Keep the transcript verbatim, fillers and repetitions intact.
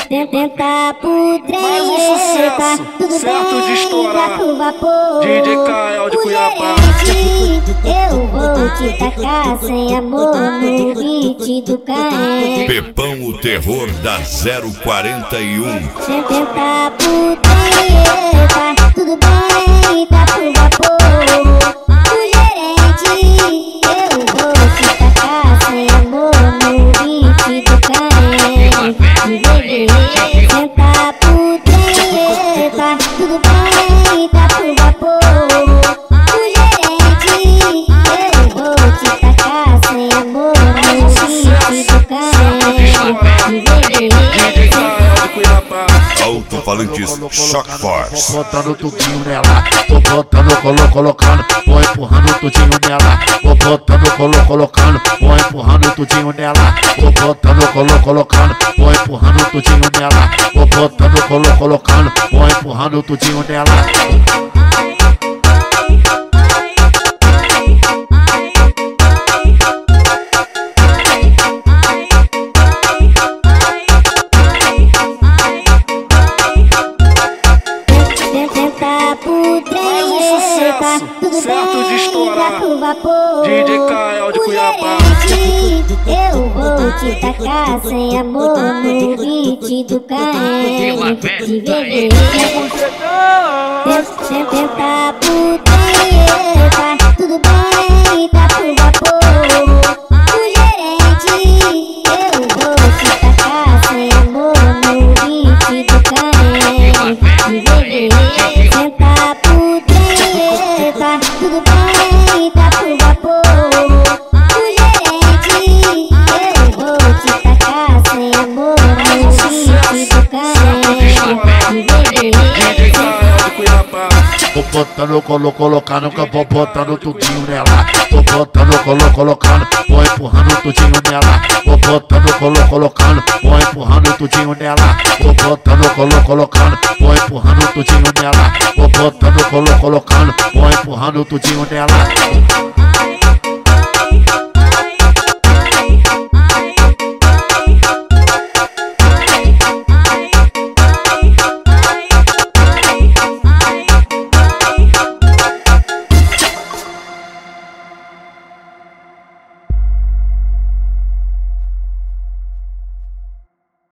Tenta pro trem, mais um sucesso, tudo certo bem, de estourar. tá com vapor. D J Kael de O Cuiabá. gerente, eu vou te tacar sem amor no beat do Caem. Pepão, o terror da zero quarenta e um. Tenta pro trem, tá tudo bem, tá com vapor. O gerente, eu vou te tacar sem amor no beat do Caem. Senta pro trem, tá tudo bem, tá com vapor. O gerente, eu vou te tacar sem amor no beat do Caem. D J Kael de Cuiabá. Alto-falantes Shock Force. Vou botando tudinho nela, vou botando, colo, colocando, vou empurrando tudinho nela. Vou botando, colo, colocando, vou empurrando tudinho nela. Vou botando, colo, colocando, vou empurrando tudinho nela. Vou botando, colo, colocando, vou empurrando tudinho nela. Tenta pro trem, Mais um sucesso, tudo certo bem, de estourar. tá com vapor. D J Kael de O Cuiabá. gerente, eu vou te tacar sem amor no beat do Caem. De bebê. Tenta pro trem, tá tudo bem, tá com vapor. O gerente, eu vou te tacar sem amor no beat do Caem. De bebê. Senta pro trem, tá tudo bem, tá com vapor. O gerente, eu vou te tacar sem amor no beat do Caem. D J Kael de Cuiabá. Vou botando, colo, colocando, que eu vou botando tudinho nela. Vou botando, colo, colocando, vou empurrando tudinho nela. Vou botando, colo, colocando, vou empurrando tudinho nela. Vou botando, colo, colocando, vou empurrando tudinho nela. Vou botando, colo, colocando, vou empurrando tudinho nela.